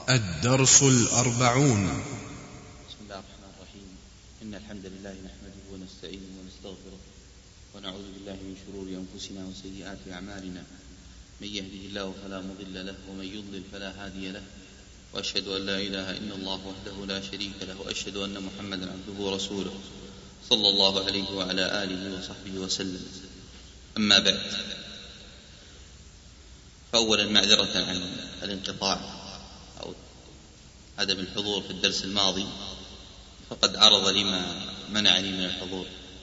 الدرس 40. بسم الله الرحمن الرحيم. إن الحمد لله نحمده ونستعينه ونستغفره ونعوذ بالله من شرور أنفسنا وسيئات أعمالنا. من يهده الله فلا مضل له ومن يضلل فلا هادي له، وأشهد أن لا إله إلا الله وحده لا شريك له، وأشهد أن محمدا عبده ورسوله صلى الله عليه وعلى آله وصحبه وسلم. أما بعد، فأولا معذرة عن الانقطاع أو عدم الحضور في الدرس الماضي، فقد عرض لي ما منعني من الحضور،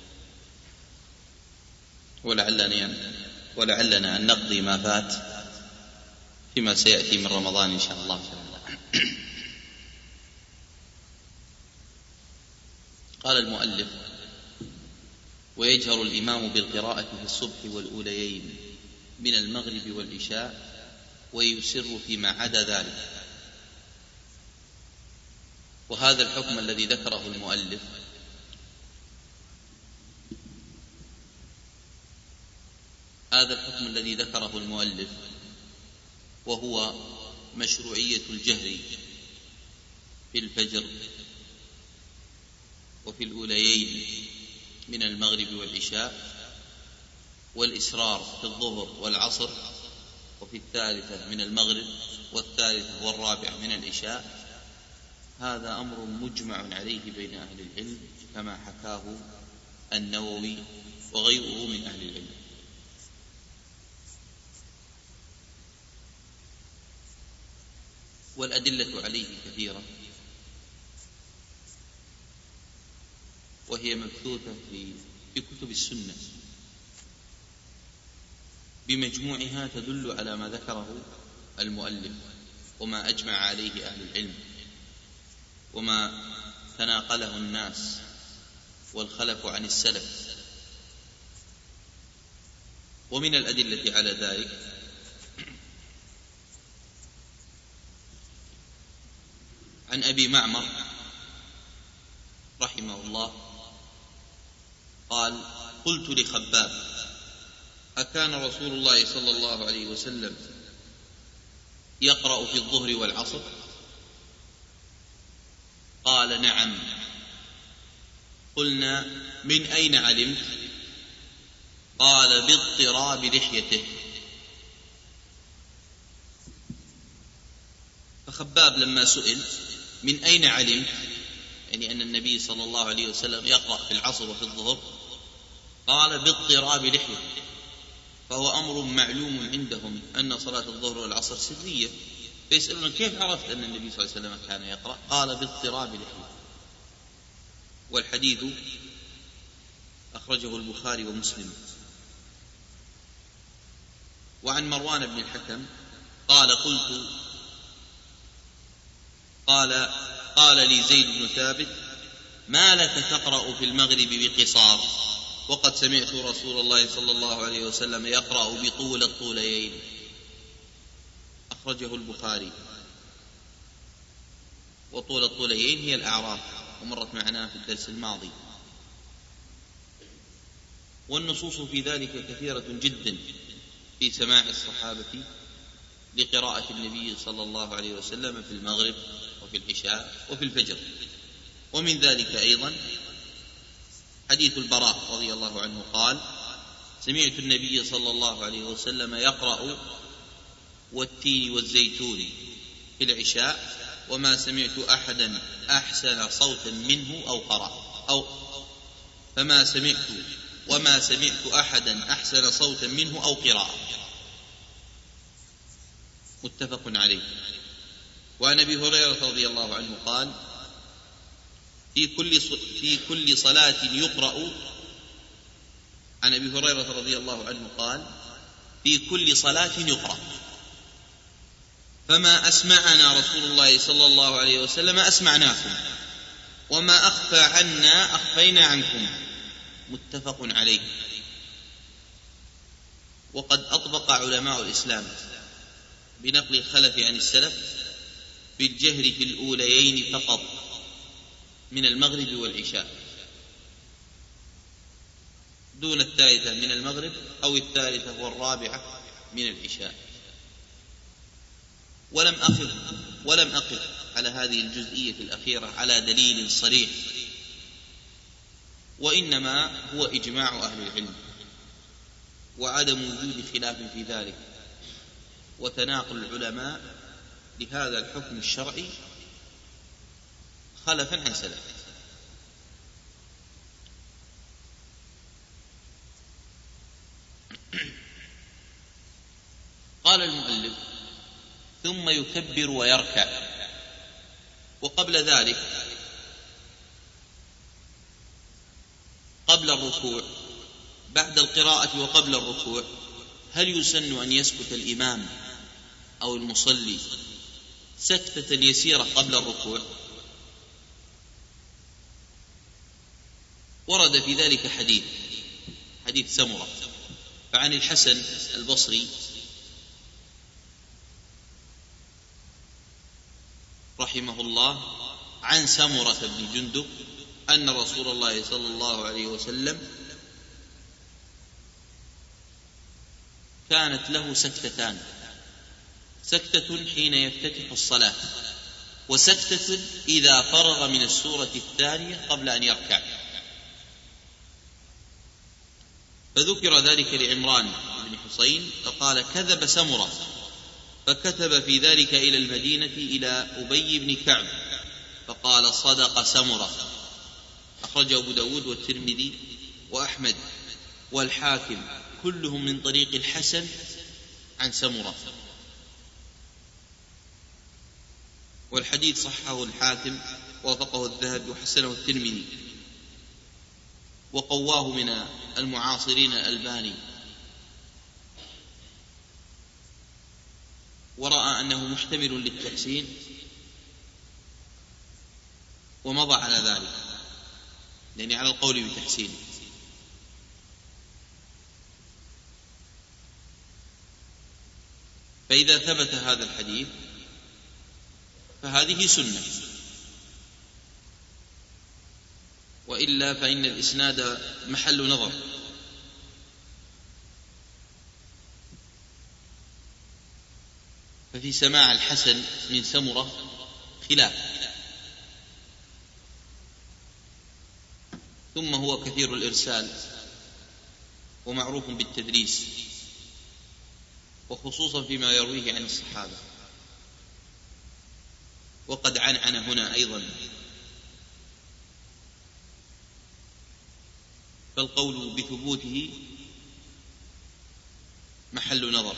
ولعلنا أن نقضي ما فات فيما سيأتي من رمضان إن شاء الله تعالى. قال المؤلف: ويجهر الإمام بالقراءة في الصبح والأوليين من المغرب والعشاء ويسر فيما عدا ذلك. وهذا الحكم الذي ذكره المؤلف وهو مشروعية الجهر في الفجر وفي الأوليين من المغرب والعشاء، والإسرار في الظهر والعصر وفي الثالثة من المغرب والثالثة والرابعة من العشاء. هذا أمر مجمع عليه بين أهل العلم كما حكاه النووي وغيره من أهل العلم. والأدلة عليه كثيرة، وهي مبثوثة في كتب السنة بمجموعها، تدل على ما ذكره المؤلف وما أجمع عليه أهل العلم وما تناقله الناس والخلف عن السلف. ومن الأدلة على ذلك عن أبي معمر رحمه الله قال: قلت لخباب: أكان رسول الله صلى الله عليه وسلم يقرأ في الظهر والعصر؟ قال: نعم. قلنا: من أين علمت؟ قال: باضطراب لحيته. فخباب لما سئل من أين علمت، يعني أن النبي صلى الله عليه وسلم يقرأ في العصر وفي الظهر، قال: باضطراب لحيته. فهو أمر معلوم عندهم أن صلاة الظهر والعصر سرية، فيسألون: كيف عرفت أن النبي صلى الله عليه وسلم كان يقرأ؟ قال: باضطراب لحيته. والحديث أخرجه البخاري ومسلم. وعن مروان بن الحكم قال لي زيد بن ثابت: ما لك تقرأ في المغرب بقصار وقد سمعت رسول الله صلى الله عليه وسلم يقرأ بطول الطوليين. أخرجه البخاري. وطول الطوليين هي الأعراف، ومرت معنا في الدرس الماضي. والنصوص في ذلك كثيرة جدا في سماع الصحابة لقراءة النبي صلى الله عليه وسلم في المغرب وفي العشاء وفي الفجر. ومن ذلك أيضا حديث البراء رضي الله عنه قال: سمعت النبي صلى الله عليه وسلم يقرأ والتين والزيتون في العشاء، وما سمعت أحدا أحسن صوتا منه أو قرأ وما سمعت أحدا أحسن صوتا منه أو قراءة. متفق عليه. وعن أبي هريرة رضي الله عنه قال: في كل صلاة يقرأ. عن أبي هريرة رضي الله عنه قال: في كل صلاة يقرأ، فما أسمعنا رسول الله صلى الله عليه وسلم أسمعناكم، وما أخفى عنا أخفينا عنكم. متفق عليه. وقد أطبق علماء الإسلام بنقل الخلف عن السلف بالجهر في الأوليين فقط من المغرب والعشاء، دون الثالثة من المغرب أو الثالثة والرابعة من العشاء. ولم أخذ ولم أقف على هذه الجزئية الأخيرة على دليل صريح، وإنما هو إجماع أهل العلم وعدم وجود خلاف في ذلك وتناقل العلماء لهذا الحكم الشرعي خلفا عن سلف. قال المؤلف: ثم يكبر ويركع. وقبل ذلك، قبل الركوع، بعد القراءة وقبل الركوع، هل يسن أن يسكت الإمام أو المصلي سكتة يسيرة قبل الركوع؟ ورد في ذلك حديث سمرة، فعن الحسن البصري رحمه الله عن سمرة بن جندب أن رسول الله صلى الله عليه وسلم كانت له سكتتان: سكتة حين يفتتح الصلاة، وسكتة إذا فرغ من السورة الثانية قبل أن يركع. فذكر ذلك لعمران بن حسين فقال: كذب سمرة، فكتب في ذلك إلى المدينة إلى أبي بن كعب فقال: صدق سمرة. أخرجه أبو داود والترمذي وأحمد والحاكم كلهم من طريق الحسن عن سمرة، والحديث صححه الحاكم ووافقه الذهبي وحسنه الترمذي، وقواه من المعاصرين الألباني، ورأى أنه محتمل للتحسين ومضى على ذلك، يعني على القول بتحسينه. فإذا ثبت هذا الحديث فهذه سنة، وإلا فإن الإسناد محل نظر. ففي سماع الحسن من سمرة خلاف، ثم هو كثير الإرسال ومعروف بالتدريس، وخصوصا فيما يرويه عن الصحابة، وقد عنعن هنا أيضا، فالقول بثبوته محل نظر.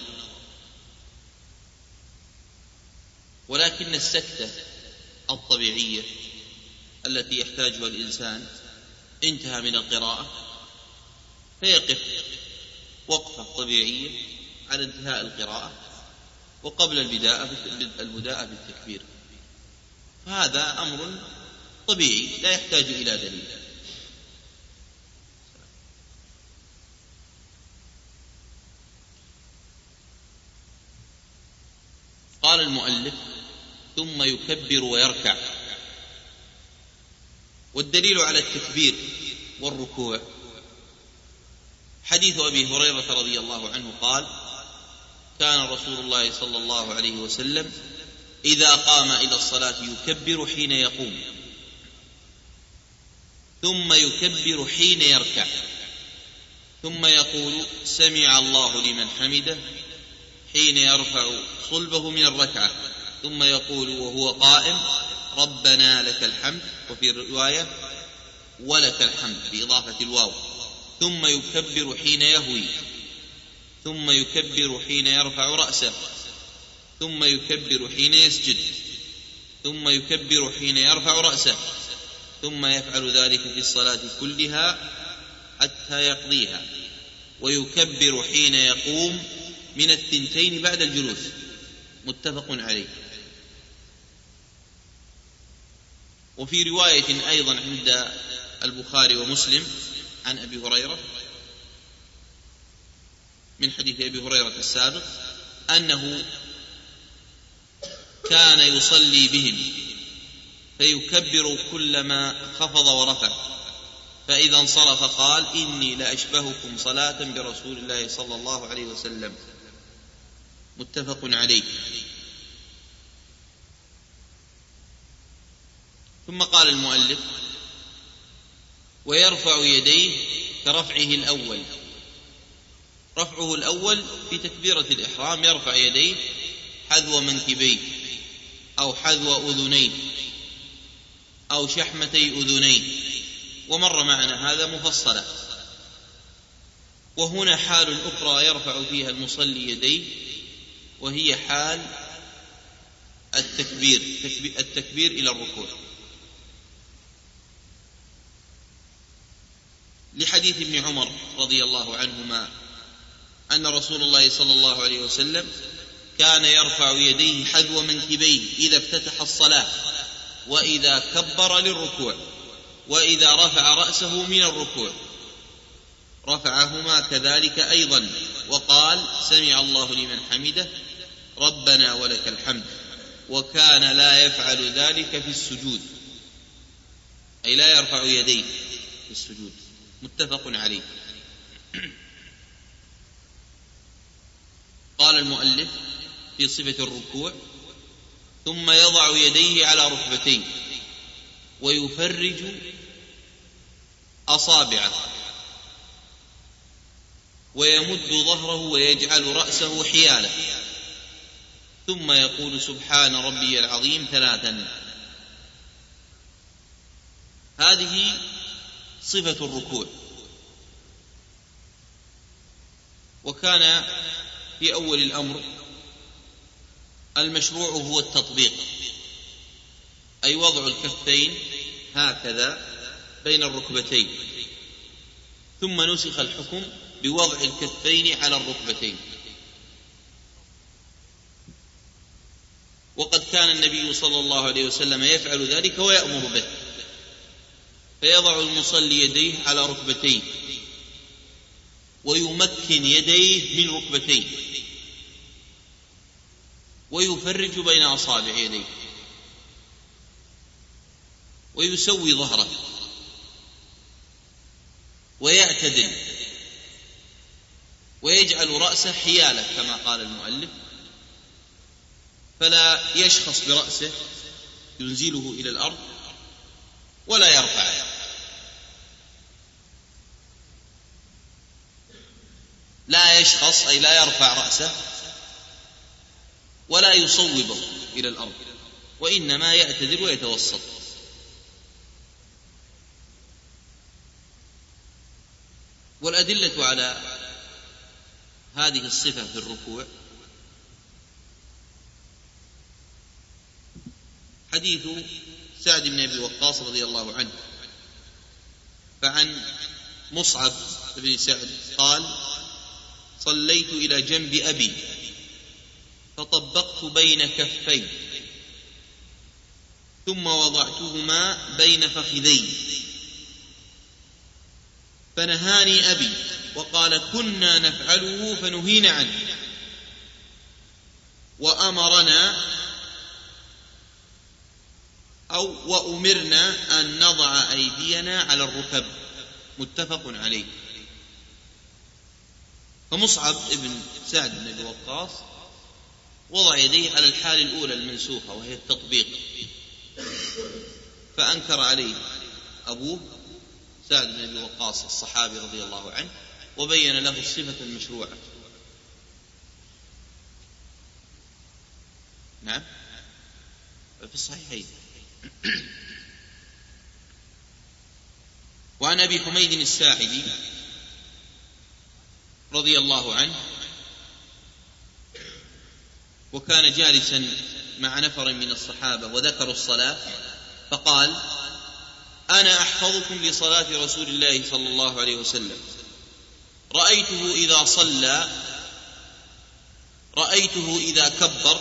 ولكن السكتة الطبيعية التي يحتاجها الإنسان انتهى من القراءة فيقف وقفة طبيعية على انتهاء القراءة وقبل البداءة بالتكبير، فهذا أمر طبيعي لا يحتاج إلى دليل. قال المؤلف: ثم يكبر ويركع. والدليل على التكبير والركوع حديث أبي هريرة رضي الله عنه قال: كان رسول الله صلى الله عليه وسلم إذا قام إلى الصلاة يكبر حين يقوم، ثم يكبر حين يركع، ثم يقول: سمع الله لمن حمده، حين يرفع صلبه من الركعة، ثم يقول وهو قائم: ربنا لك الحمد، وفي رواية ولك الحمد بإضافة الواو، ثم يكبر حين يهوي، ثم يكبر حين يرفع رأسه، ثم يكبر حين يسجد، ثم يكبر حين يرفع رأسه، ثم يفعل ذلك في الصلاة كلها حتى يقضيها، ويكبر حين يقوم من الثنتين بعد الجلوس. متفق عليه. وفي رواية أيضا عند البخاري ومسلم عن أبي هريرة من حديث أبي هريرة السابق أنه كان يصلي بهم فيكبر كلما خفض ورفع، فإذا انصرف قال: إني لأشبهكم صلاة برسول الله صلى الله عليه وسلم. متفق عليه. ثم قال المؤلف: ويرفع يديه كرفعه الأول. رفعه الأول في تكبيرة الإحرام يرفع يديه حذو منكبيه أو حذو أذنيه أو شحمتي أذنيه، ومر معنا هذا مفصلا. وهنا حال أخرى يرفع فيها المصلي يديه، وهي حال التكبير إلى الركوع، لحديث ابن عمر رضي الله عنهما أن رسول الله صلى الله عليه وسلم كان يرفع يديه حذو منكبيه إذا افتتح الصلاة، وإذا كبر للركوع، وإذا رفع رأسه من الركوع رفعهما كذلك أيضا، وقال: سمع الله لمن حمده ربنا ولك الحمد. وكان لا يفعل ذلك في السجود، أي لا يرفع يديه في السجود. متفق عليه. قال المؤلف في صفة الركوع: ثم يضع يديه على ركبتيه ويفرج أصابعه ويمد ظهره ويجعل رأسه حياله، ثم يقول: سبحان ربي العظيم 3. هذه صفة الركوع. وكان في أول الأمر المشروع هو التطبيق، أي وضع الكفين هكذا بين الركبتين، ثم نسخ الحكم بوضع الكفين على الركبتين. وقد كان النبي صلى الله عليه وسلم يفعل ذلك ويأمر به، فيضع المصلي يديه على ركبتيه ويمكن يديه من ركبتيه ويفرج بين أصابع يديه ويسوي ظهره ويعتدل ويجعل رأسه حياله كما قال المؤلف، فلا يشخص برأسه ينزله إلى الأرض ولا يرفعه، لا يشخص أي لا يرفع رأسه ولا يصوبه إلى الأرض، وإنما يعتدل ويتوسط. والأدلة على هذه الصفة في الركوع حديث سعد بن أبي وقاص رضي الله عنه. فعن مصعب بن سعد قال: صليت إلى جنب أبي فطبقت بين كفي ثم وضعتهما بين فخذي، فنهاني أبي وقال: كنا نفعله فنهينا عنه، وأمرنا أن نضع أيدينا على الركب. متفق عليه. فمصعب ابن سعد بن أبي وقاص وضع يديه على الحال الأولى المنسوخة وهي التطبيق، فأنكر عليه أبوه سعد بن أبي وقاص الصحابي رضي الله عنه، وبين له الصفة المشروعة. نعم، في الصحيحين. وعن أبي حميد الساعدي رضي الله عنه، وكان جالسا مع نفر من الصحابة وذكروا الصلاة، فقال: أنا أحفظكم لصلاة رسول الله صلى الله عليه وسلم، رأيته إذا كبر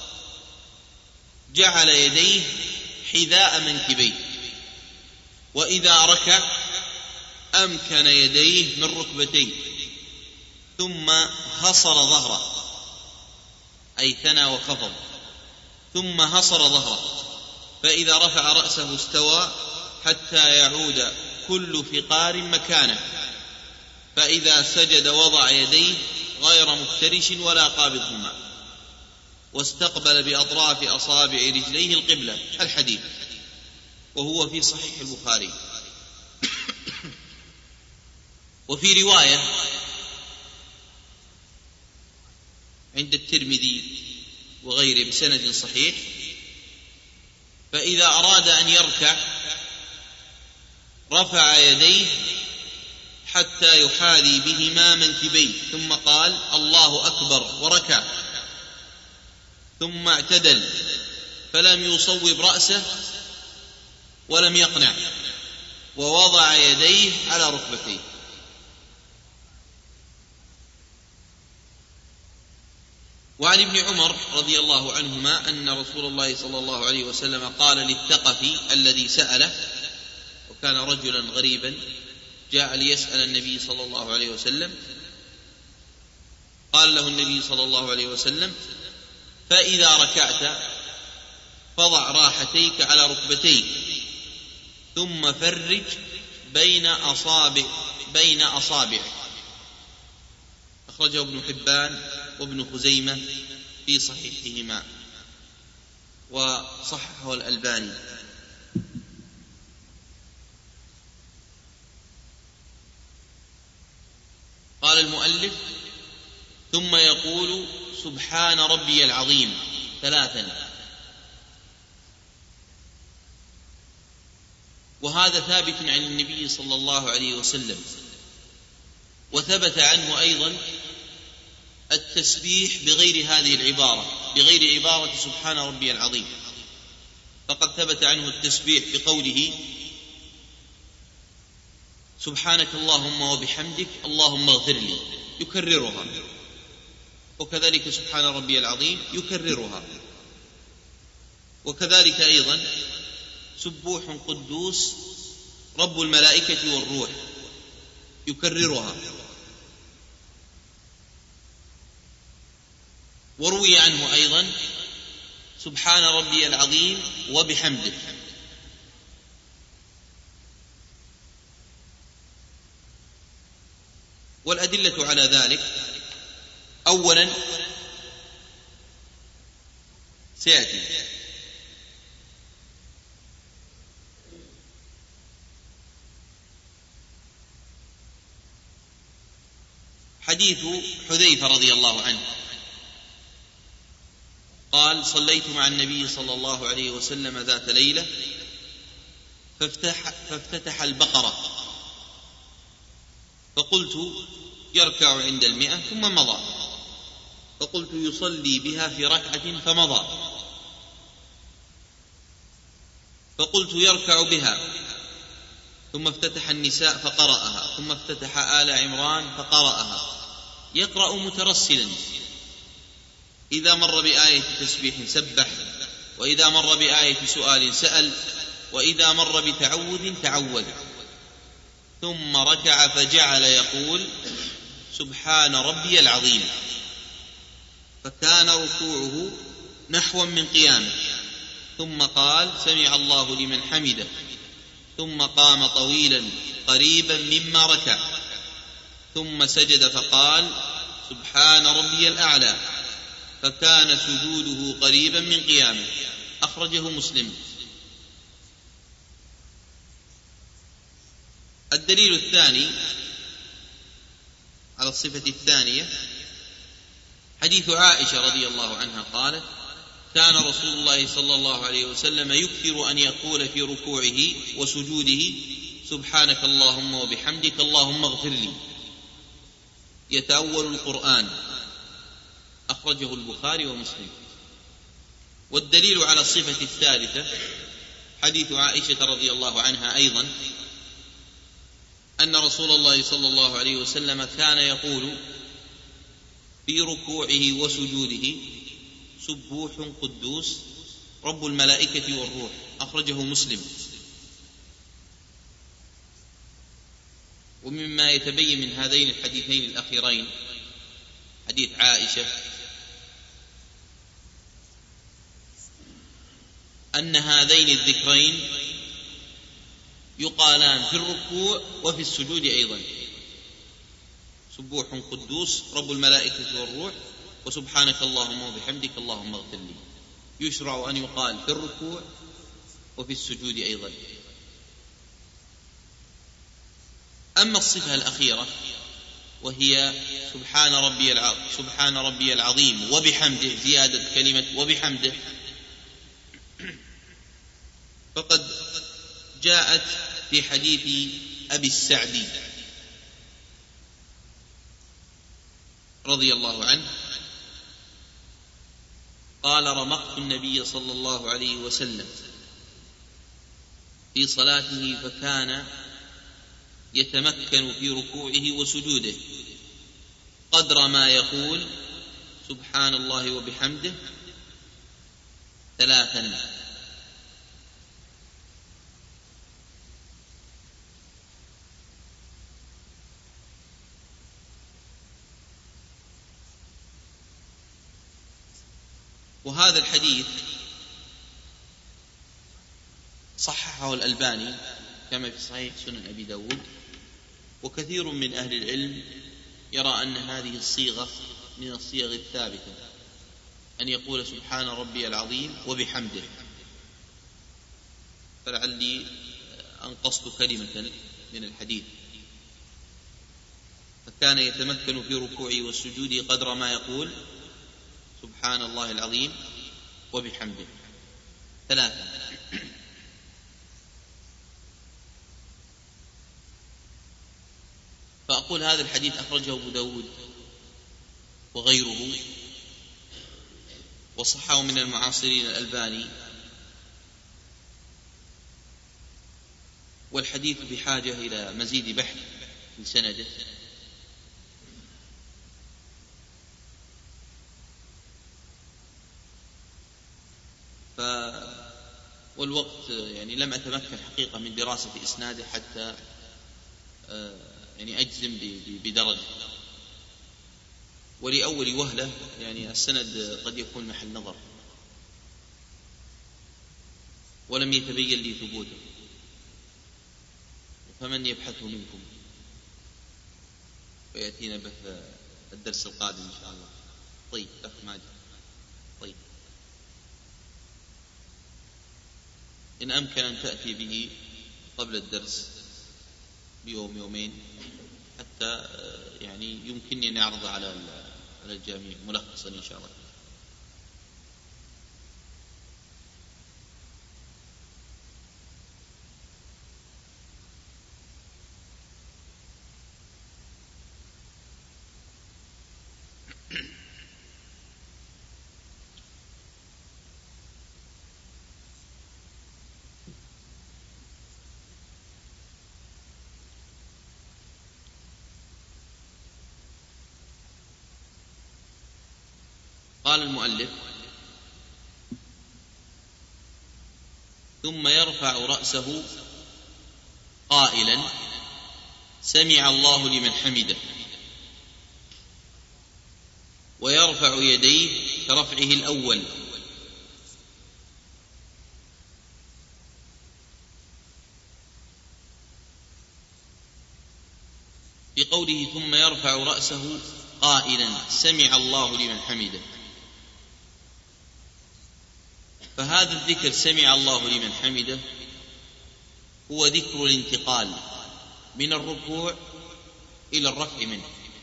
جعل يديه حذاء منكبيه، وإذا ركع أمكن يديه من ركبتيه، ثم هصر ظهره أي ثنى وخفض، ثم هصر ظهره، فإذا رفع رأسه استوى حتى يعود كل فقار مكانه، فإذا سجد وضع يديه غير مفترش ولا قابضهما، واستقبل بأطراف أصابع رجليه القبلة. الحديث. وهو في صحيح البخاري. وفي رواية عند الترمذي وغيره بسند صحيح: فإذا أراد أن يركع رفع يديه حتى يحاذي بهما منكبيه، ثم قال: الله أكبر، وركع، ثم اعتدل فلم يصوب رأسه ولم يقنع، ووضع يديه على ركبتيه. وعن ابن عمر رضي الله عنهما أن رسول الله صلى الله عليه وسلم قال للثقفي الذي سأله، وكان رجلا غريبا جاء ليسأل النبي صلى الله عليه وسلم، قال له النبي صلى الله عليه وسلم: فإذا ركعت فضع راحتيك على ركبتيك، ثم فرج بين أصابعك. أخرجه ابن حبان وابن خزيمة في صحيحهما، وصححه الألباني. قال المؤلف: ثم يقول: سبحان ربي العظيم 3. وهذا ثابت عن النبي صلى الله عليه وسلم. وثبت عنه أيضا التسبيح بغير هذه العبارة، بغير عبارة سبحان ربي العظيم، فقد ثبت عنه التسبيح بقوله: سبحانك اللهم وبحمدك اللهم اغفر لي، يكررها. وكذلك سبحان ربي العظيم يكررها. وكذلك أيضا سبوح قدوس رب الملائكة والروح، يكررها. وروي عنه أيضا سبحان ربي العظيم وبحمده. والأدلة على ذلك: أولا سيأتي حديث حذيفة رضي الله عنه قال: صليت مع النبي صلى الله عليه وسلم ذات ليلة فافتتح البقرة، فقلت: يركع عند 100 ثم مضى، فقلت: يصلي بها في ركعة فمضى، فقلت: يركع بها، ثم افتتح النساء فقرأها، ثم افتتح آل عمران فقرأها، يقرأ مترسلا، إذا مر بآية تسبيح سبح، وإذا مر بآية سؤال سأل، وإذا مر بتعوذ تعوذ، ثم ركع فجعل يقول: سبحان ربي العظيم، فكان ركوعه نحوا من قيامه، ثم قال: سمع الله لمن حمده، ثم قام طويلا قريبا مما ركع، ثم سجد فقال: سبحان ربي الأعلى، فكان سجوده قريبا من قيامه. أخرجه مسلم. الدليل الثاني على الصفة الثانية حديث عائشة رضي الله عنها قالت: كان رسول الله صلى الله عليه وسلم يكثر أن يقول في ركوعه وسجوده: سبحانك اللهم وبحمدك اللهم اغفر لي، يتأول القرآن. أخرجه البخاري ومسلم. والدليل على الصفة الثالثة حديث عائشة رضي الله عنها أيضا أن رسول الله صلى الله عليه وسلم كان يقول في ركوعه وسجوده: سبوح قدوس رب الملائكة والروح. أخرجه مسلم. ومما يتبين من هذين الحديثين الأخيرين حديث عائشة أن هذين الذكرين يقالان في الركوع وفي السجود أيضا: سبوح قدوس رب الملائكة والروح، وسبحانك اللهم وبحمدك اللهم اغفر لي. يشرع أن يقال في الركوع وفي السجود أيضا. أما الصفة الأخيرة وهي سبحان ربي العظيم وبحمده، زيادة كلمة وبحمده، فقد جاءت في حديث أبي السعدي رضي الله عنه قال: رمقت النبي صلى الله عليه وسلم في صلاته فكان يتمكن في ركوعه وسجوده قدر ما يقول سبحان الله وبحمده 3. وهذا الحديث صححه الألباني كما في صحيح سنن أبي داود، وكثير من أهل العلم يرى أن هذه الصيغة من الصيغ الثابتة، أن يقول سبحان ربي العظيم وبحمده. فلعلي أنقصت كلمة من الحديث: فكان يتمكن في ركوعه والسجود قدر ما يقول سبحان الله العظيم وبحمده 3. فأقول هذا الحديث أخرجه أبو داود وغيره، وصححه من المعاصرين الألباني، والحديث بحاجة إلى مزيد بحث في سنده، والوقت يعني لم أتمكن حقيقة من دراسة إسناده حتى يعني أجزم بدرجة، ولأول وهلة يعني السند قد يكون محل نظر ولم يتبين لي ثبوته، فمن يبحثه منكم ويأتينا به الدرس القادم إن شاء الله. طيب أخ ماجد، طيب إن أمكن أن تأتي به قبل الدرس بيوم يومين حتى يعني يمكنني أن أعرض على الجميع ملخصا إن شاء الله. قال المؤلف: ثم يرفع رأسه قائلا سمع الله لمن حمده، ويرفع يديه كرفعه الأول، بقوله ثم يرفع رأسه قائلا سمع الله لمن حمده. فهذا الذكر سمع الله لمن حمده هو ذكر الانتقال من الركوع إلى الرفع منه،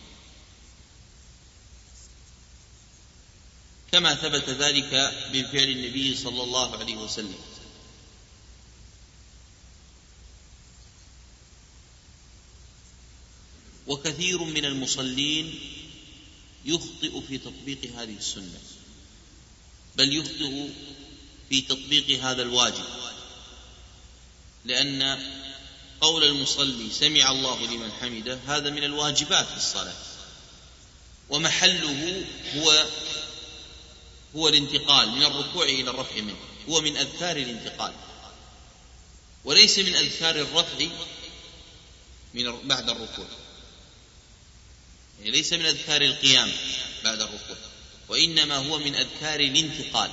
كما ثبت ذلك من فعل النبي صلى الله عليه وسلم. وكثير من المصلين يخطئ في تطبيق هذه السنة، بل يخطئ في تطبيق هذا الواجب، لأن قول المصلي سمع الله لمن حمده هذا من الواجبات في الصلاة، ومحله هو الانتقال من الركوع إلى الرفع منه، هو من أذكار الانتقال وليس من أذكار الرفع بعد الركوع، يعني ليس من أذكار القيام بعد الركوع، وإنما هو من أذكار الانتقال.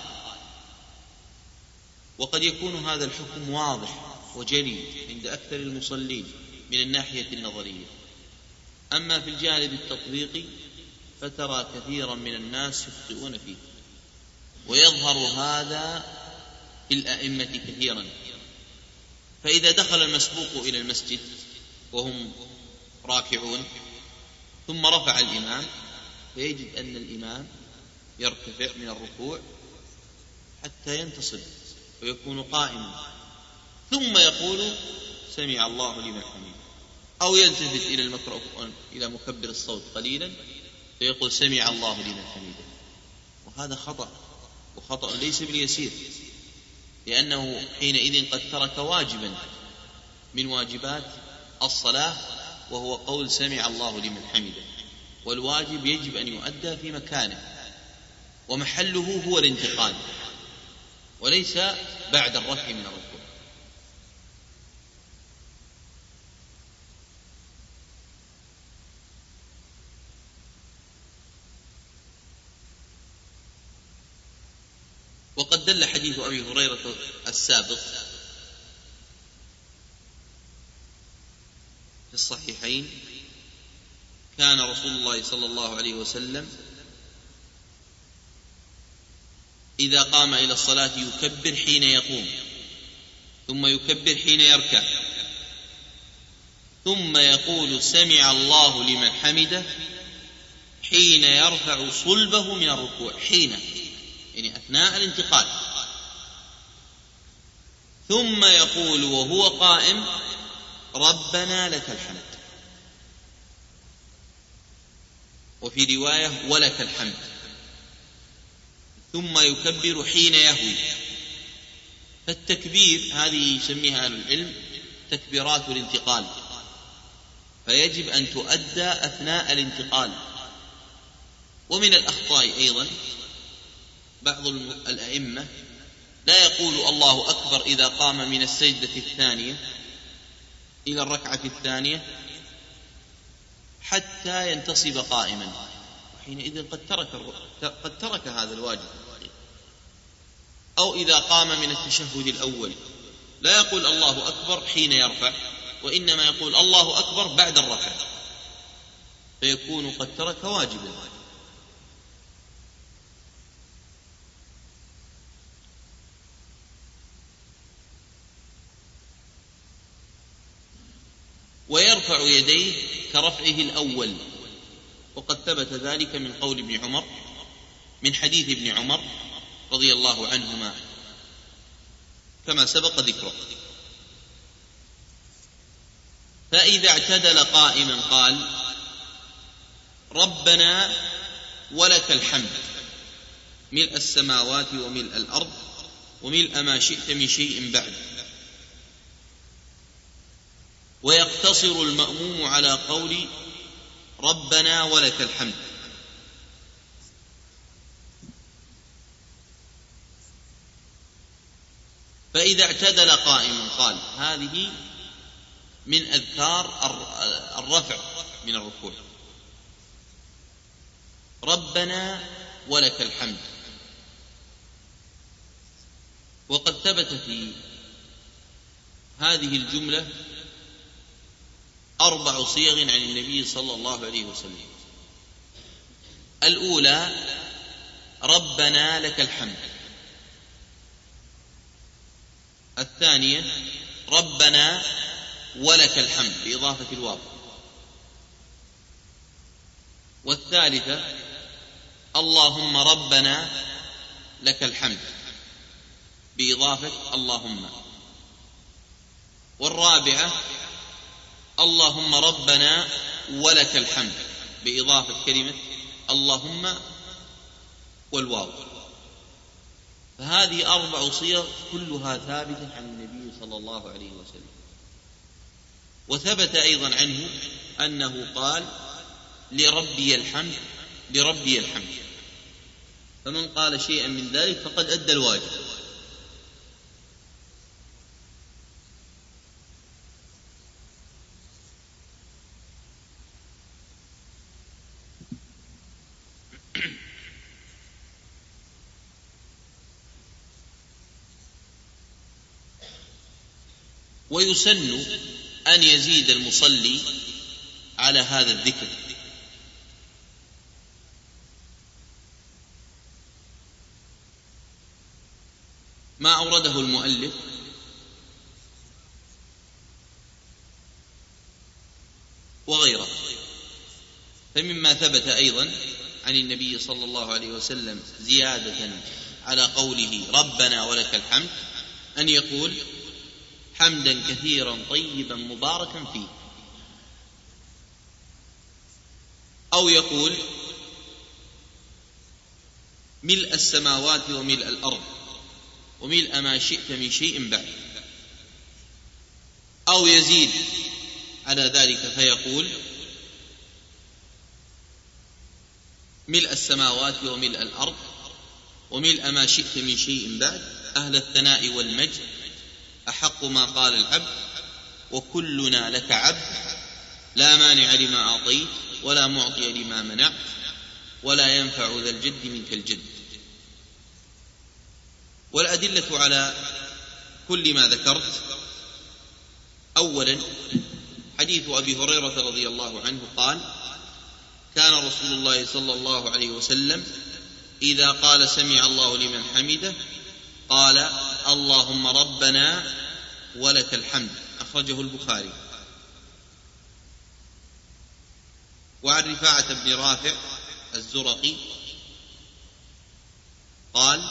وقد يكون هذا الحكم واضح وجلي عند أكثر المصلين من الناحية النظرية، أما في الجانب التطبيقي فترى كثيرا من الناس يخطئون فيه، ويظهر هذا في الأئمة كثيرا فإذا دخل المسبوق إلى المسجد وهم راكعون ثم رفع الإمام، فيجد أن الإمام يرتفع من الركوع حتى ينتصب ويكون قائما، ثم يقول سمع الله لمن حمده، أو يلتفت إلى الميكروفون إلى مكبر الصوت قليلا فيقول سمع الله لمن حمده. وهذا خطأ، وخطأ ليس باليسير، لأنه حينئذ قد ترك واجبا من واجبات الصلاة، وهو قول سمع الله لمن حمده، والواجب يجب أن يؤدى في مكانه، ومحله هو الانتقال وليس بعد الرفع من الركوع. وقد دل حديث أبي هريرة السابق في الصحيحين كان رسول الله صلى الله عليه وسلم إذا قام إلى الصلاة يكبر حين يقوم، ثم يكبر حين يركع، ثم يقول سمع الله لمن حمده حين يرفع صلبه من الركوع، حين يعني أثناء الانتقال، ثم يقول وهو قائم ربنا لك الحمد، وفي رواية ولك الحمد، ثم يكبر حين يهوي. فالتكبير هذه يسميها أهل العلم تكبيرات الانتقال، فيجب أن تؤدى أثناء الانتقال. ومن الأخطاء أيضا بعض الأئمة لا يقول الله أكبر إذا قام من السجدة الثانية إلى الركعة الثانية حتى ينتصب قائما، وحينئذ قد ترك هذا الواجب. أو إذا قام من التشهد الأول لا يقول الله أكبر حين يرفع، وإنما يقول الله أكبر بعد الرفع، فيكون قد ترك واجبا. ويرفع يديه كرفعه الأول، وقد ثبت ذلك من قول ابن عمر، من حديث ابن عمر رضي الله عنهما كما سبق ذكره. فإذا اعتدل قائما قال ربنا ولك الحمد ملء السماوات وملء الأرض وملء ما شئت من شيء بعد. ويقتصر المأموم على قول ربنا ولك الحمد. فإذا اعتدل قائما قال، هذه من أذكار الرفع من الركوع، ربنا ولك الحمد. وقد ثبت في هذه الجملة 4 صيغ عن النبي صلى الله عليه وسلم. الأولى ربنا لك الحمد، الثانية ربنا ولك الحمد بإضافة الواو، والثالثة اللهم ربنا لك الحمد بإضافة اللهم، والرابعة اللهم ربنا ولك الحمد بإضافة كلمة اللهم والواو. فهذه 4 صيغ كلها ثابتة عن النبي صلى الله عليه وسلم. وثبت أيضا عنه أنه قال لربي الحمد لربي الحمد، فمن قال شيئا من ذلك فقد أدى الواجب. ويسن أن يزيد المصلي على هذا الذكر، ما أورده المؤلف وغيره. فمما ثبت أيضا عن النبي صلى الله عليه وسلم زيادة على قوله ربنا ولك الحمد أن يقول حمدا كثيرا طيبا مباركا فيه، أو يقول ملء السماوات وملء الأرض وملء ما شئت من شيء بعد، أو يزيد على ذلك فيقول ملء السماوات وملء الأرض وملء ما شئت من شيء بعد، أهل الثناء والمجد، أحق ما قال العبد، وكلنا لك عبد، لا مانع لما أعطيت ولا معطي لما منعت ولا ينفع ذا الجد منك الجد. والأدلة على كل ما ذكرت: أولا حديث أبي هريرة رضي الله عنه قال: كان رسول الله صلى الله عليه وسلم إذا قال سمع الله لمن حمده قال اللهم ربنا ولك الحمد، أخرجه البخاري. وعن رفاعة بن رافع الزرقي قال: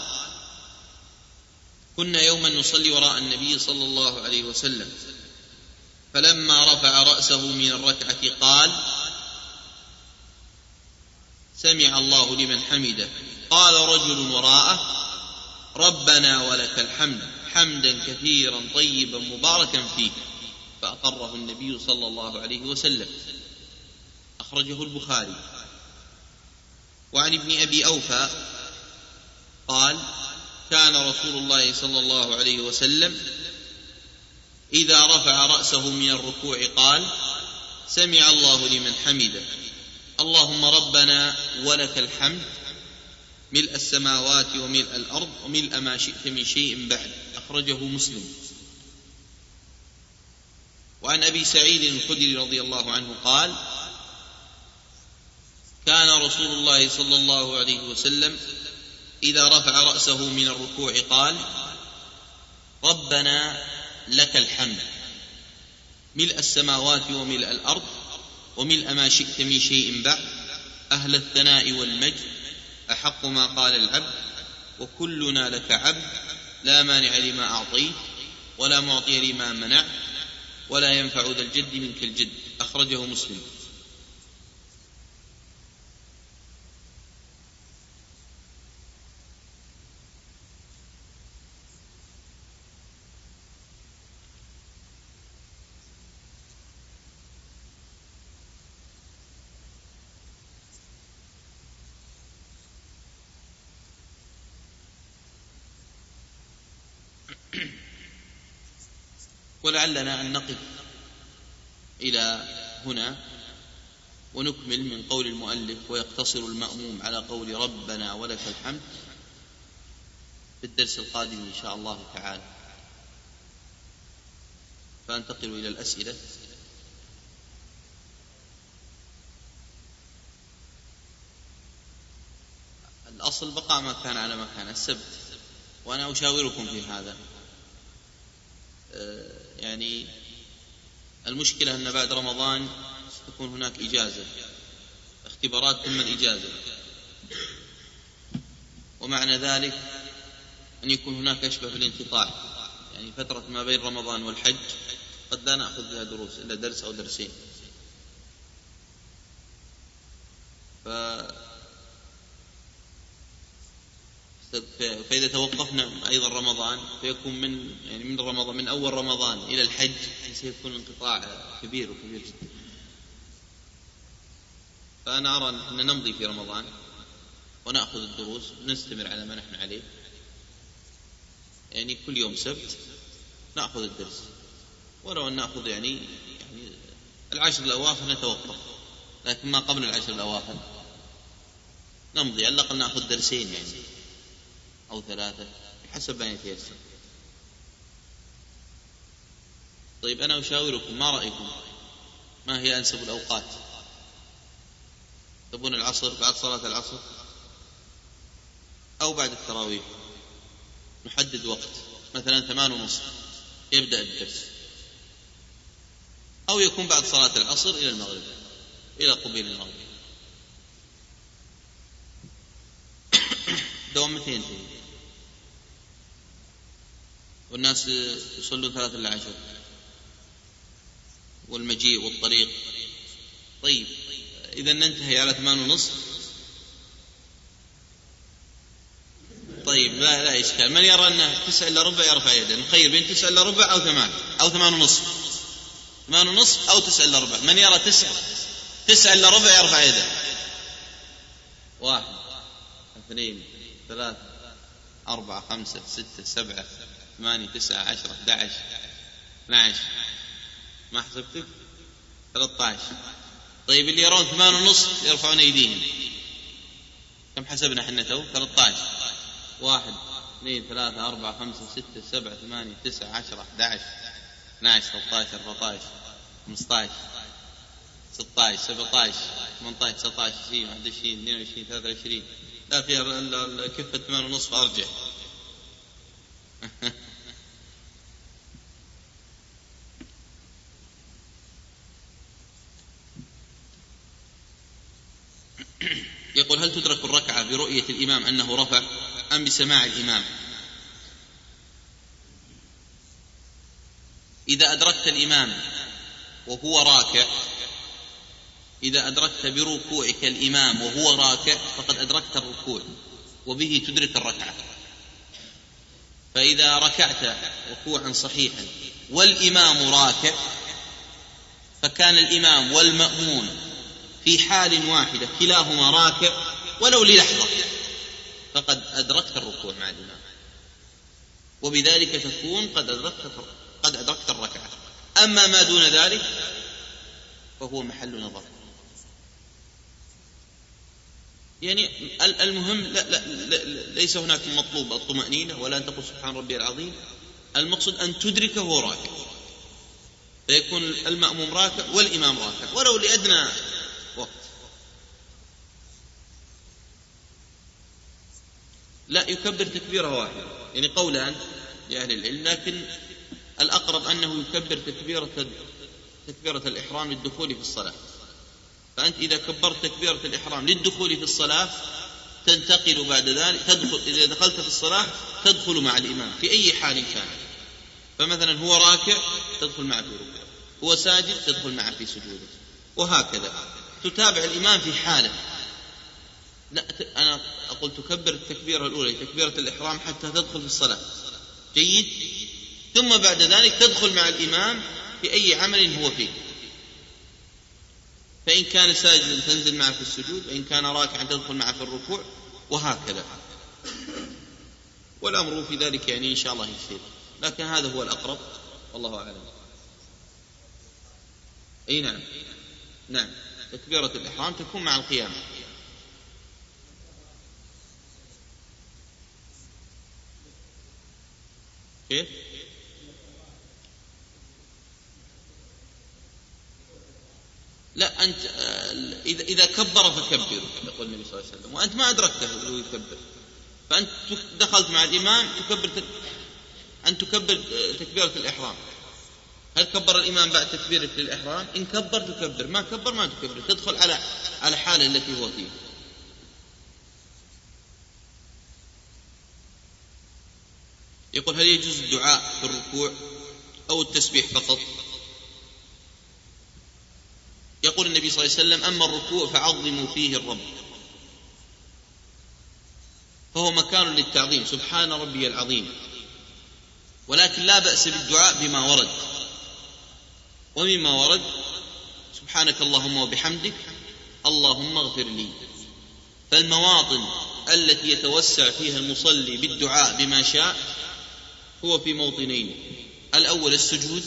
كنا يوما نصلي وراء النبي صلى الله عليه وسلم، فلما رفع رأسه من الركعة قال سمع الله لمن حمده، قال رجل وراءه ربنا ولك الحمد حمدا كثيرا طيبا مباركا فيه، فأقره النبي صلى الله عليه وسلم، أخرجه البخاري. وعن ابن أبي أوفى قال: كان رسول الله صلى الله عليه وسلم إذا رفع رأسه من الركوع قال سمع الله لمن حمده، اللهم ربنا ولك الحمد ملء السماوات وملء الأرض وملء ما شئت من شيء بعد، أخرجه مسلم. وعن أبي سعيد الخدري رضي الله عنه قال: كان رسول الله صلى الله عليه وسلم إذا رفع رأسه من الركوع قال ربنا لك الحمد ملء السماوات وملء الأرض وملء ما شئت من شيء بعد، أهل الثناء والمجد، أحق ما قال العبد، وكلنا لك عبد، لا مانع لما أعطيت ولا معطي لما منعت ولا ينفع ذا الجد منك الجد، أخرجه مسلم. ولعلنا أن نقف إلى هنا ونكمل من قول المؤلف ويقتصر المأموم على قول ربنا ولك الحمد في الدرس القادم إن شاء الله تعالى. فانتقل إلى الأسئلة. الأصل بقاء ما كان على ما كان السبت، وأنا أشاوركم في هذا. يعني المشكلة أن بعد رمضان ستكون هناك إجازة، اختبارات ثم الإجازة، ومعنى ذلك أن يكون هناك أشبه في الانقطاع، يعني فترة ما بين رمضان والحج قد لا نأخذ لها دروس إلا درس أو درسين. فإذا توقفنا أيضا رمضان فيكون من رمضان، من أول رمضان إلى الحج سيكون انقطاع كبير وكبير جدا. فأنا أرى أن نمضي في رمضان ونأخذ الدروس ونستمر على ما نحن عليه، يعني كل يوم سبت نأخذ الدرس، ولو أن نأخذ يعني العشر الأواخر نتوقف، لكن ما قبل العشر الأواخر نمضي، على الأقل نأخذ درسين يعني أو ثلاثة حسب ما يتيسر. طيب أنا أشاوركم، ما رأيكم؟ ما هي أنسب الأوقات؟ تبون العصر بعد صلاة العصر أو بعد التراويح؟ نحدد وقت مثلا 8:30 يبدأ الدرس، أو يكون بعد صلاة العصر إلى المغرب، إلى قبيل المغرب. دوامتين والناس يصلون 3 إلى 10 والمجيء والطريق. طيب إذا ننتهي على 8:30. طيب لا إشكال. من يرى أنه 9 إلا ربع يرفع يده. نخير بين 9 إلا ربع أو 8 أو 8:30. 8:30 أو 9 إلا ربع. من يرى 9 إلا ربع يرفع يده. 1 2 3 4 5 6 7 8 9 10 11 12. ما حسبتك؟ 13. طيب اللي يرون 8:30 يرفعون أيديهم. كم حسبنا حنا تو؟ 13. 1 2 3 4 5 6 7 8 9 10 11 12 13 14 15 16 17 18 19 20 21 22 23. لا فيها كفة 8:30 أرجع. يقول: هل تدرك الركعة برؤية الإمام أنه رفع أم بسماع الإمام؟ إذا أدركت الإمام وهو راكع، إذا أدركت بركوعك الإمام وهو راكع فقد أدركت الركوع وبه تدرك الركعة. فإذا ركعت ركوعا صحيحا والإمام راكع فكان الإمام والمأمون في حال واحدة كلاهما راكع ولو للحظة فقد أدركت الركوع مع الإمام، وبذلك تكون قد أدركت الركعة. أما ما دون ذلك فهو محل نظر. يعني المهم ليس هناك مطلوب الطمأنينة ولا أن تقول سبحان ربي العظيم. المقصود أن تدركه وهو راكع، فيكون المأموم راكع والإمام راكع ولو لأدنى وقت. لا يكبر تكبيرة واحدة، يعني قولان لأهل العلم، لكن الأقرب أنه يكبر تكبيرة الإحرام للدخول في الصلاة. فأنت إذا كبرت تكبيرة الإحرام للدخول في الصلاة تنتقل بعد ذلك إذا دخلت في الصلاة تدخل مع الإمام في أي حال كان. فمثلا هو راكع تدخل معه في ركوعه، هو ساجد تدخل معه في سجوده، وهكذا تتابع الإمام في حاله. لا أنا أقول تكبر التكبيرة الأولى تكبيرة الإحرام حتى تدخل في الصلاة، جيد، ثم بعد ذلك تدخل مع الإمام في أي عمل هو فيه. فإن كان ساجدا تنزل معه في السجود، وإن كان راكعا تدخل معه في الركوع، وهكذا. والأمر في ذلك يعني إن شاء الله يسير، لكن هذا هو الأقرب والله أعلم. أي نعم تكبيرة الإحرام تكون مع القيام. كيف؟ لا أنت إذا كبر فكبر، يقول النبي صلى الله عليه وسلم، وأنت ما أدركته وهو يكبر، فأنت دخلت مع الإمام تكبر تكبيرة الإحرام. هل كبر الإمام بعد تكبيرة الإحرام؟ إن كبر تكبر، ما كبر ما تكبر، تدخل على حاله التي هو فيها. يقول: هل يجوز الدعاء في الركوع أو التسبيح فقط؟ يقول النبي صلى الله عليه وسلم: أما الركوع فعظموا فيه الرب، فهو مكان للتعظيم، سبحان ربي العظيم، ولكن لا بأس بالدعاء بما ورد. ومما ورد: سبحانك اللهم وبحمدك اللهم اغفر لي. فالمواطن التي يتوسع فيها المصلي بالدعاء بما شاء هو في موطنين: الأول السجود،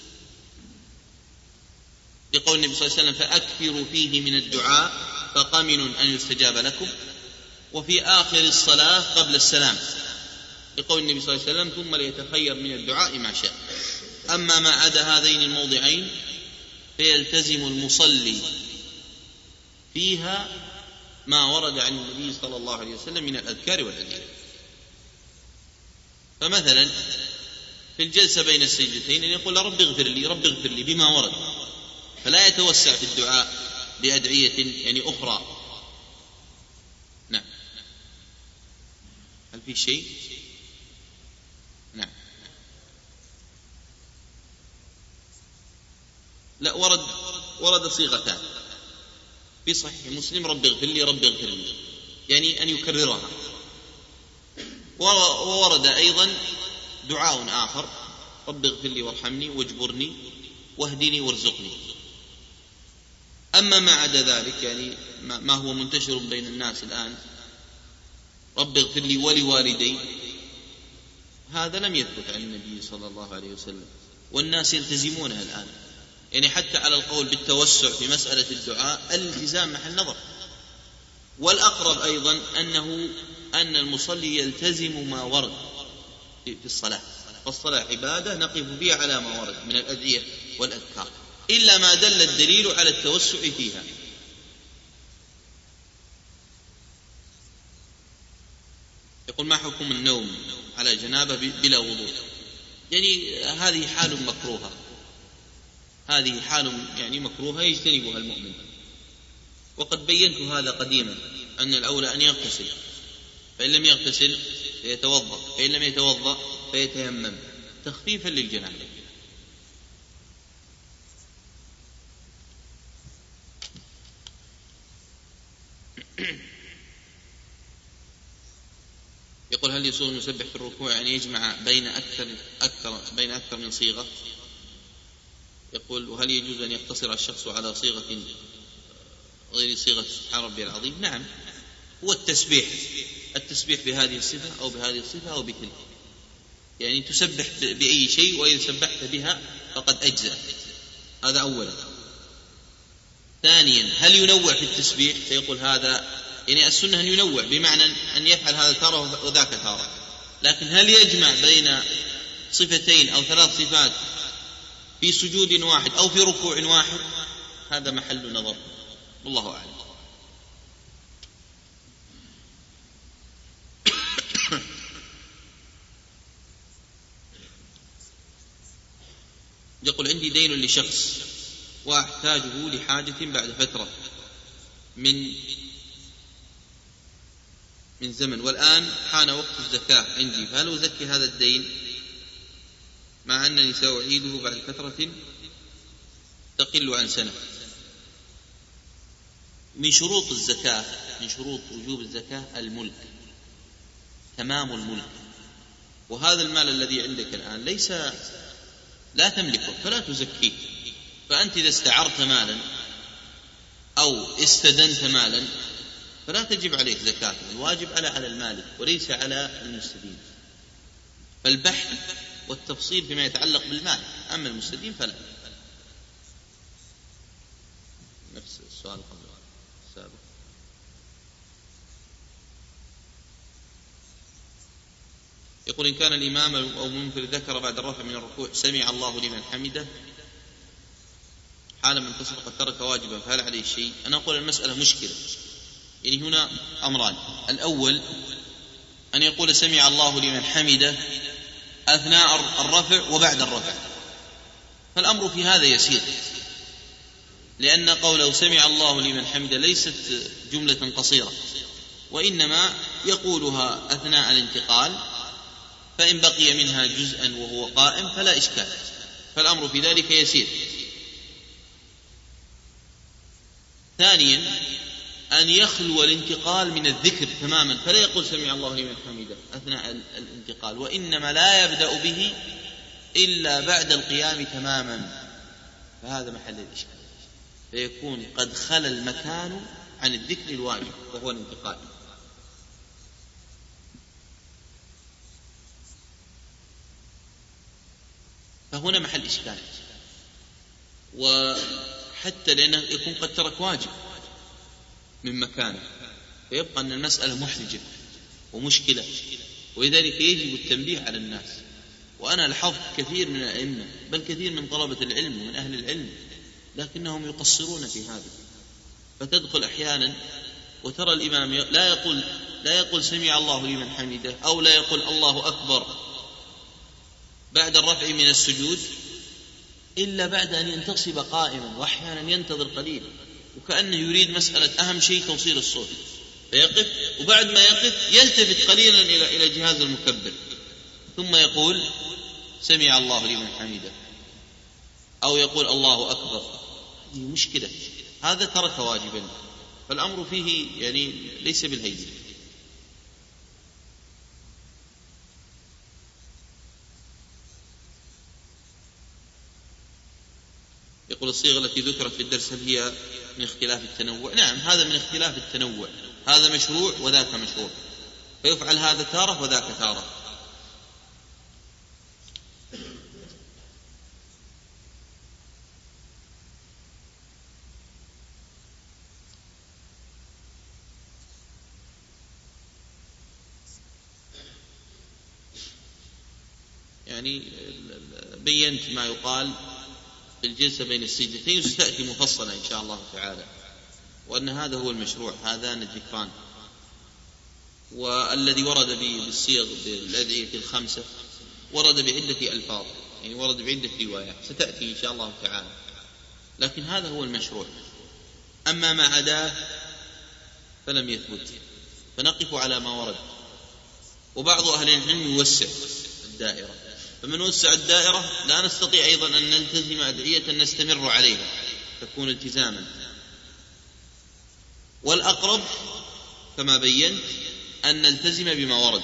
لقول النبي صلى الله عليه وسلم: فأكثروا فيه من الدعاء فقمن أن يستجاب لكم. وفي آخر الصلاة قبل السلام، لقول النبي صلى الله عليه وسلم: ثم ليتخير من الدعاء ما شاء. أما ما عدا هذين الموضعين فيلتزم المصلي فيها ما ورد عن النبي صلى الله عليه وسلم من الأذكار والأدعية. فمثلا في الجلسة بين السجدتين أن يقول رب اغفر لي رب اغفر لي بما ورد، فلا يتوسع في الدعاء بأدعية يعني أخرى. نعم. هل في شيء؟ نعم. لا، ورد صيغتان في صحيح مسلم رب اغفر لي رب اغفر لي، يعني أن يكررها. وورد أيضا دعاء آخر رب اغفر لي وارحمني واجبرني واهدني وارزقني. أما ما عدا ذلك يعني ما هو منتشر بين الناس الآن رب اغفر لي ولوالدي، هذا لم يثبت عن النبي صلى الله عليه وسلم، والناس يلتزمونها الآن. يعني حتى على القول بالتوسع في مسألة الدعاء الالتزام محل نظر. والأقرب أيضا أن المصلي يلتزم ما ورد في الصلاة، فالصلاة عبادة نقف بها على ما ورد من الأدعية والأذكار، إلا ما دل الدليل على التوسع فيها. يقول ما حكم النوم على جنابة بلا وضوء؟ يعني هذه حال مكروهة، هذه حال يعني مكروهة يجتنبها المؤمن. وقد بينت هذا قديما أن الأولى أن يغتسل، فإن لم يغتسل فيتوضأ، فإن لم يتوضأ فيتيمم تخفيفا للجنابة. يقول هل يصير المسبح في الركوع يعني يجمع بين أكثر من صيغة؟ يقول وهل يجوز أن يقتصر الشخص على صيغة غير صيغة سبحان ربي العظيم؟ نعم، هو التسبيح بهذه الصفة أو بهذه الصفة أو بتلك، يعني تسبح بأي شيء وإذا سبحت بها فقد أجزأ. هذا أولا. ثانيا هل ينوع في التسبيح؟ فيقول هذا يعني السنة أن ينوع بمعنى أن يفعل هذا تارة وذاك تارة، لكن هل يجمع بين صفتين أو 3 صفات في سجود واحد أو في ركوع واحد؟ هذا محل نظر، والله أعلم. يقول عندي دين لشخص وأحتاجه لحاجة بعد فترة من زمن، والآن حان وقت الزكاة عندي، فهل أزكي هذا الدين مع أنني سأعيده بعد فترة تقل عن سنة؟ من شروط الزكاة، من شروط وجوب الزكاة الملك، تمام الملك. وهذا المال الذي عندك الآن ليس لا تملكه فلا تزكيه. فأنت إذا استعرت مالا أو استدنت مالا فلا تجب عليك زكاة، الواجب على المالك وليس على المستدين. فالبحث والتفصيل فيما يتعلق بالمال، أما المستدين فلا. نفس السؤال قبل السابق. يقول إن كان الإمام أو منفرد ذكر بعد الرفع من الركوع سمع الله لمن حمده حال من تصل قد ترك واجبا فهل عليه شيء؟ أنا أقول المسألة مشكلة، يعني هنا أمران. الأول أن يقول سمع الله لمن حمده أثناء الرفع وبعد الرفع، فالأمر في هذا يسير، لأن قوله سمع الله لمن حمده ليست جملة قصيرة، وإنما يقولها أثناء الانتقال، فإن بقي منها جزءا وهو قائم فلا إشكال، فالأمر في ذلك يسير. ثانيا أن يخلو الانتقال من الذكر تماما، فلا يقول سمع الله لمن حمده أثناء الانتقال، وإنما لا يبدأ به إلا بعد القيام تماما، فهذا محل الإشكال، فيكون قد خلى المكان عن الذكر الواجب وهو الانتقال. فهنا محل إشكال، وحتى لأنه يكون قد ترك واجب من مكانه، فيبقى أن المسألة محرجة ومشكلة، ولذلك يجب التنبيه على الناس. وأنا لاحظت كثير من الأئمة بل كثير من طلبة العلم ومن أهل العلم لكنهم يقصرون في هذا، فتدخل أحيانا وترى الإمام لا يقول سمع الله لمن حمده، أو لا يقول الله أكبر، بعد الرفع من السجود إلا بعد أن ينتصب قائما، وأحيانا ينتظر قليلا وكأنه يريد مسألة أهم شيء توصيل الصوت، فيقف، وبعد ما يقف يلتفت قليلا إلى جهاز المكبر ثم يقول سمع الله لمن حمده، أو يقول الله أكبر. هذه مشكلة، هذا ترك واجبا، فالأمر فيه يعني ليس بالهين. يقول الصيغة التي ذكرت في الدرس هل هي من اختلاف التنوع؟ نعم، هذا من اختلاف التنوع، هذا مشروع وذاك مشروع، فيفعل هذا تارة وذاك تارة. يعني بينت ما يقال في الجلسة بين السجدتين، ستأتي مفصلة إن شاء الله تعالى، وأن هذا هو المشروع، هذان الذكران. والذي ورد بالصيغ بالأدعية الخمسة ورد بعدة ألفاظ، يعني ورد بعدة روايات ستأتي إن شاء الله تعالى، لكن هذا هو المشروع. أما ما عداه فلم يثبت، فنقف على ما ورد. وبعض أهل العلم يوسع الدائرة، فمن وسع الدائرة لا نستطيع أيضا أن نلتزم أدعية نستمر عليها، تكون التزاما. والأقرب كما بينت أن نلتزم بما ورد.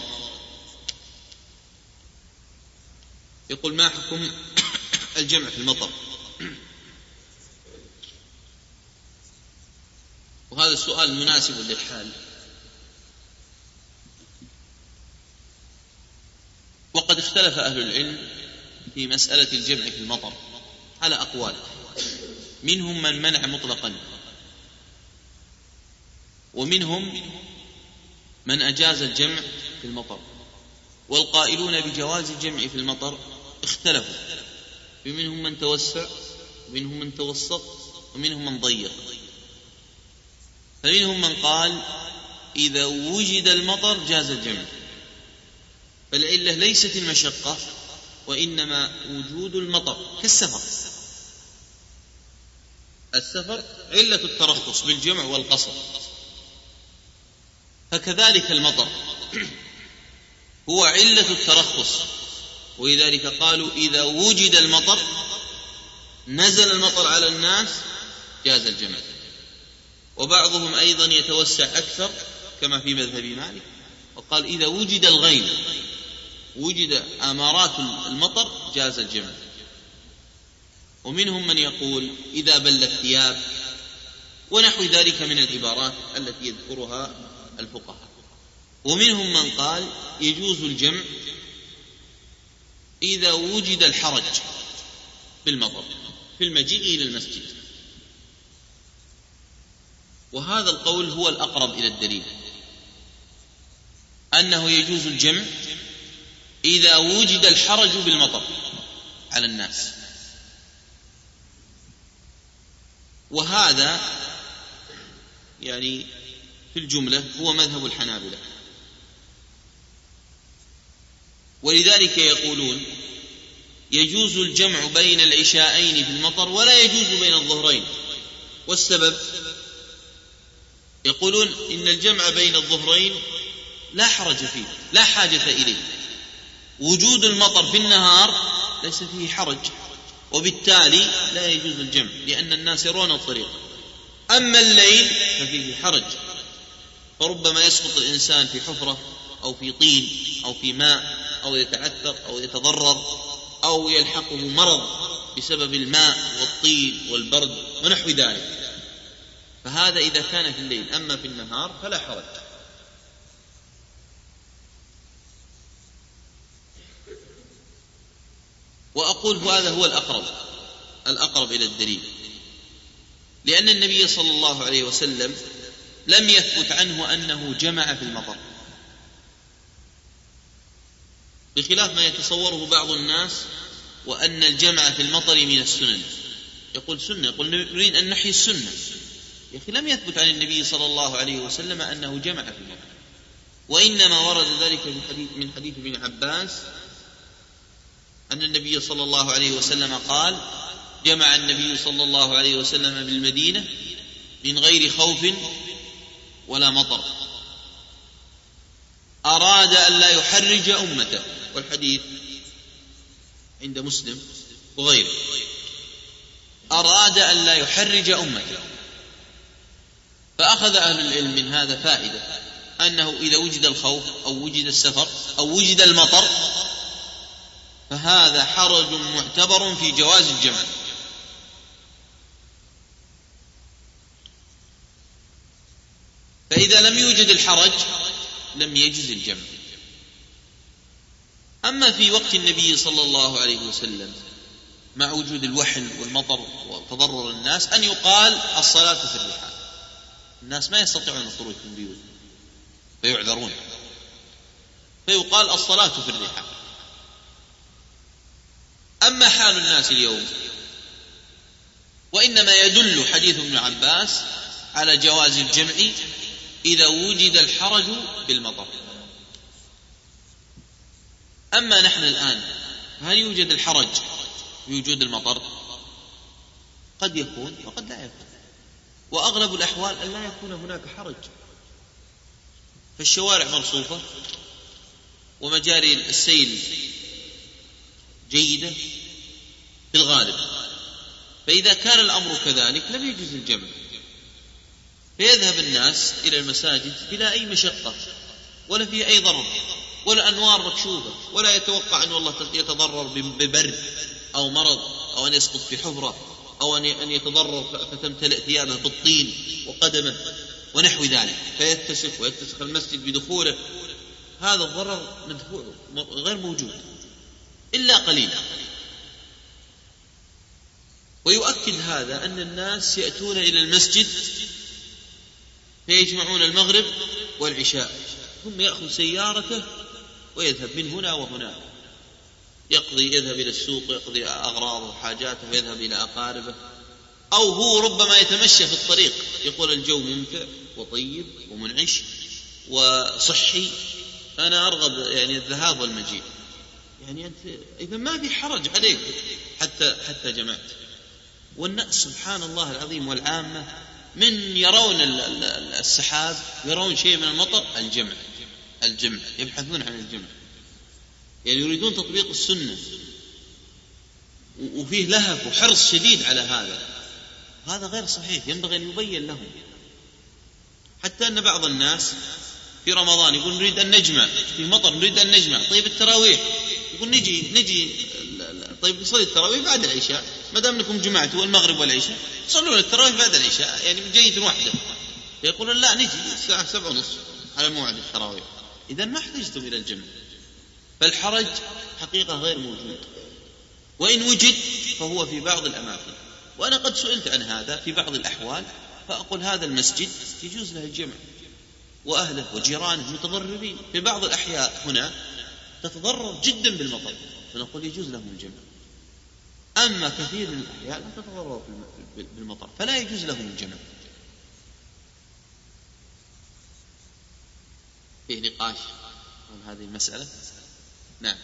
يقول ما حكم الجمع في المطر؟ وهذا السؤال مناسب للحال، وقد اختلف أهل العلم في مسألة الجمع في المطر على أقوال، منهم من منع مطلقا، ومنهم من أجاز الجمع في المطر. والقائلون بجواز الجمع في المطر اختلفوا، فمنهم من توسع ومنهم من توسط ومنهم من ضيق. فمنهم من قال إذا وجد المطر جاز الجمع، فالعلة ليست المشقة وإنما وجود المطر، كالسفر. السفر علة الترخص بالجمع والقصر، فكذلك المطر هو علة الترخص، ولذلك قالوا إذا وجد المطر نزل المطر على الناس جاز الجمع. وبعضهم أيضا يتوسع أكثر كما في مذهب مالك، وقال إذا وجد الغيم، وجد أمارات المطر جاز الجمع. ومنهم من يقول إذا بل الثياب، ونحو ذلك من العبارات التي يذكرها الفقهاء. ومنهم من قال يجوز الجمع إذا وجد الحرج بالمطر في المجيء إلى المسجد، وهذا القول هو الأقرب إلى الدليل، أنه يجوز الجمع إذا وجد الحرج بالمطر على الناس. وهذا يعني في الجملة هو مذهب الحنابلة، ولذلك يقولون يجوز الجمع بين العشاءين في المطر ولا يجوز بين الظهرين. والسبب يقولون إن الجمع بين الظهرين لا حرج فيه، لا حاجة إليه، وجود المطر في النهار ليس فيه حرج، وبالتالي لا يجوز الجمع لأن الناس يرون الطريق. أما الليل ففيه حرج، فربما يسقط الإنسان في حفرة أو في طين أو في ماء أو يتعثر أو يتضرر أو يلحقه مرض بسبب الماء والطين والبرد ونحو ذلك، فهذا إذا كان في الليل. أما في النهار فلا حرج. وأقول هذا هو الأقرب إلى الدليل، لأن النبي صلى الله عليه وسلم لم يثبت عنه أنه جمع في المطر، بخلاف ما يتصوره بعض الناس وأن الجمع في المطر من السنن. يقول سنة، يقول نريد أن نحيي السنة. يا أخي لم يثبت عن النبي صلى الله عليه وسلم أنه جمع في المطر، وإنما ورد ذلك من حديث ابن عباس أن النبي صلى الله عليه وسلم قال: جمع النبي صلى الله عليه وسلم بالمدينة من غير خوف ولا مطر، أراد أن لا يحرج أمته. والحديث عند مسلم وغيره. أراد أن لا يحرج أمته. فأخذ أهل العلم من هذا فائدة، أنه إذا وجد الخوف أو وجد السفر أو وجد المطر فهذا حرج معتبر في جواز الجمع. فإذا لم يوجد الحرج لم يجز الجمع. أما في وقت النبي صلى الله عليه وسلم مع وجود الوحل والمطر وتضرر الناس أن يقال الصلاة في الرحال. الناس ما يستطيعون الخروج من البيوت فيعذرون، فيقال الصلاة في الرحال. أما حال الناس اليوم وإنما يدل حديث ابن عباس على جواز الجمع إذا وجد الحرج بالمطر. أما نحن الآن هل يوجد الحرج بوجود المطر؟ قد يكون وقد لا يكون، وأغلب الأحوال أن لا يكون هناك حرج. فالشوارع مرصوفة ومجاري السيل جيدة في الغالب، فإذا كان الأمر كذلك لم يجوز الجمع، فيذهب الناس إلى المساجد بلا أي مشقة ولا فيه أي ضرر ولا أنوار مكشوفة، ولا يتوقع أن الله يتضرر ببرد أو مرض أو أن يسقط في حفرة أو أن يتضرر فتمتلئ ثيابه بالطين وقدمه ونحو ذلك ويتسخ المسجد بدخوله. هذا الضرر مدفوع غير موجود إلا قليل. ويؤكد هذا أن الناس يأتون إلى المسجد فيجمعون المغرب والعشاء، ثم يأخذ سيارته ويذهب من هنا وهنا، يذهب إلى السوق يقضي أغراضه وحاجاته ويذهب إلى أقاربه، أو هو ربما يتمشى في الطريق، يقول الجو ممتع وطيب ومنعش وصحي، أنا أرغب الذهاب والمجيء. أنت إذا ما في حرج عليك حتى جمعت. والناس سبحان الله العظيم والعامة من يرون السحاب يرون شيء من المطر الجمع يبحثون عن الجمع، يريدون تطبيق السنة، وفيه لهف وحرص شديد على هذا غير صحيح، ينبغي أن يبين لهم. حتى أن بعض الناس في رمضان يقول نريد أن نجمع، في مطر نريد أن نجمع، طيب التراويح يقول نجي طيب نصلي التراويح بعد العشاء، ما دام انكم جمعتوا المغرب والعشاء صلوا التراويح بعد العشاء، بجية واحدة. يقولون لا نجي الساعة 7:30 على موعد التراويح. إذا ما احتجتم إلى الجمع، فالحرج حقيقة غير موجود، وإن وجد فهو في بعض الأماكن. وأنا قد سئلت عن هذا في بعض الأحوال، فأقول هذا المسجد يجوز له الجمع وأهله وجيرانه متضررين، في بعض الأحياء هنا تتضرر جدا بالمطر، فنقول يجوز لهم الجمع. أما كثير من الأحياء لا تتضرر بالمطر فلا يجوز لهم الجمع. فيه نقاش عن هذه المسألة. نعم.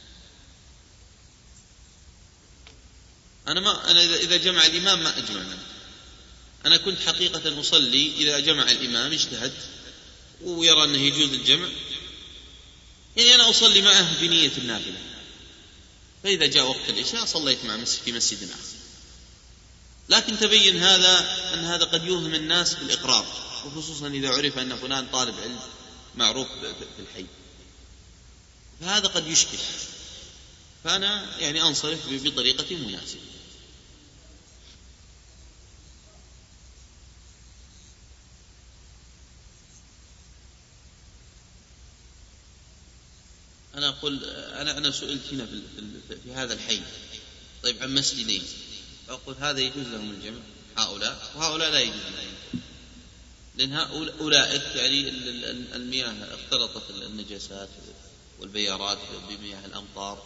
أنا إذا جمع الإمام ما أجمع منه. أنا كنت حقيقة أصلي إذا جمع الإمام اجتهد ويرى أنه يجوز الجمع، أنا أصلي معه بنية النافلة، فإذا جاء وقت العشاء صليت مع في مسجد آخر. لكن تبين أن هذا قد يوهم الناس بالإقرار، وخصوصا إذا عرف أن فلان طالب علم معروف في الحي، فهذا قد يشكل. فأنا أنصرف بطريقة مناسبة. أنا أقول أنا سئلت هنا في هذا الحي طيب عن مسجدين، أقول هذا يجوز لهم الجمع هؤلاء، وهؤلاء لا يجوز لهم، لأن أولئك المياه اختلطت النجاسات والبيارات بمياه الأمطار،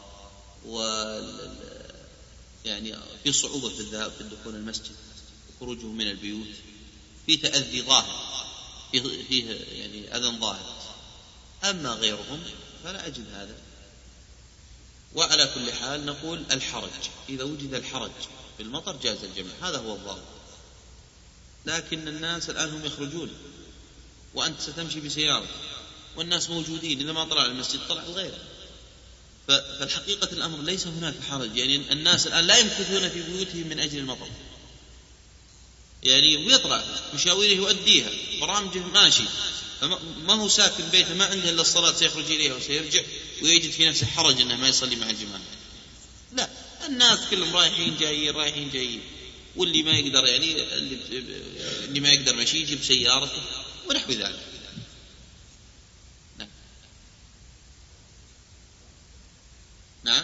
في صعوبة في الذهاب في الدخول المسجد وخروجه من البيوت، في تأذي ظاهر، فيه أذى ظاهر. أما غيرهم فلا أجد هذا. وعلى كل حال نقول الحرج، إذا وجد الحرج في المطر جاز الجمع، هذا هو الضابط. لكن الناس الآن هم يخرجون وأنت ستمشي بسيارة والناس موجودين، إذا ما طلع المسجد طلع الغير، فالحقيقة الأمر ليس هناك حرج. يعني الناس الآن لا يمكثون في بيوتهم من أجل المطر، يعني ويطلع مشاويره يؤديها برامجه ماشي، ما هو ساكن بيته ما عنده إلا الصلاة سيخرج إليها وسيرجع ويجد في نفسه حرج أنه ما يصلي مع الجماعة. لا، الناس كلهم رايحين جايين، واللي ما يقدر يعني اللي ما يقدر مشي يجيب سيارته ونحو ذلك. نعم.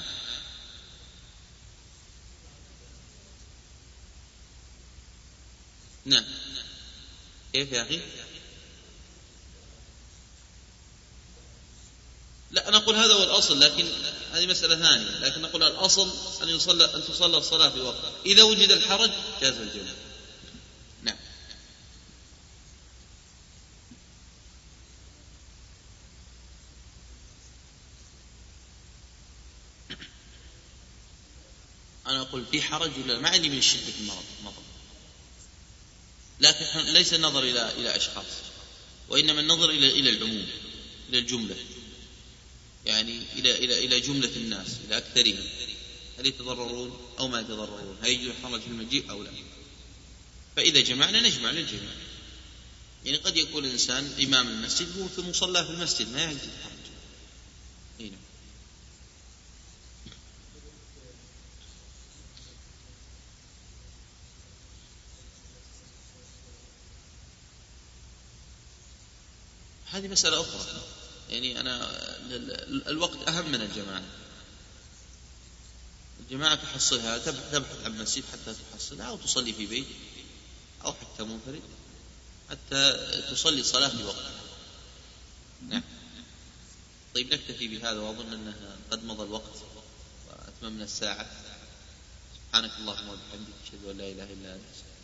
نعم. كيف يا أخي؟ لا، نقول هذا هو الأصل، لكن هذه مسألة ثانية. لكن نقول الأصل أن تصلى الصلاة في وقتها، إذا وجد الحرج جاز الجمع. نعم. أنا أقول في حرج ولا ما عندي من الشدة في المرض، لكن ليس النظر إلى أشخاص، وإنما النظر إلى العموم، إلى الجملة، يعني إلى جملة الناس، إلى أكثرهم، هل يتضررون أو ما يتضررون، هل يجب الحرج في المجيء أو لا. فإذا جمعنا نجمع للجميع. يعني قد يكون الإنسان إمام المسجد هو في مصلى في المسجد ما يجب الحرج. هنا هذه مسألة أخرى. يعني أنا الوقت أهم من الجماعة تحصلها، تبحث عن مسجد حتى تحصلها، أو تصلي في بيت أو حتى منفرد حتى تصلي صلاة في وقتها. نعم. طيب نكتفي بهذا، وأظن أنه قد مضى الوقت وأتممنا الساعة. سبحانك اللهم وبحمدك، أشهد أن لا إله إلا أنت.